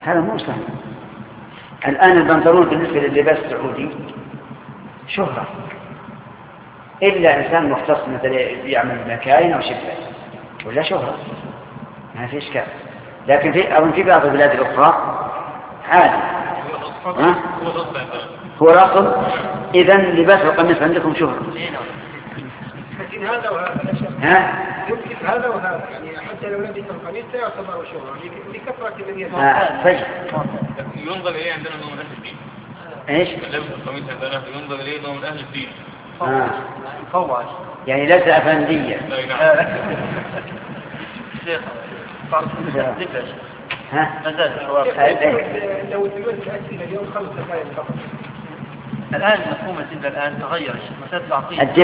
هذا مو سهل. الآن البنطلون بالنسبة لللباس السعودي شهرة، إلا إنسان مختص مثل يعمل مكاين أو شبه ولا شهرة ما في إشكال. لكن في بعض البلاد الأخرى عادي. هو الأصل. إذن لباس القميص عندكم شهرة. لكن هذا وهذا يمكن هذا وهذا، يعني حتى لو لبس القميص لا يعتبر شهرة لكثرة من طيب. ينظر إليه عندنا أنه من أهل الدين. إيش؟ لبس القميص عندنا ينظر إليه أنه من أهل الدين. فواش يعني ليس أفندية. لو تمت أسئلة اليوم 5 دقائق فقط. الآن مفهوم الجملة الآن تغير مسألة العقيدة.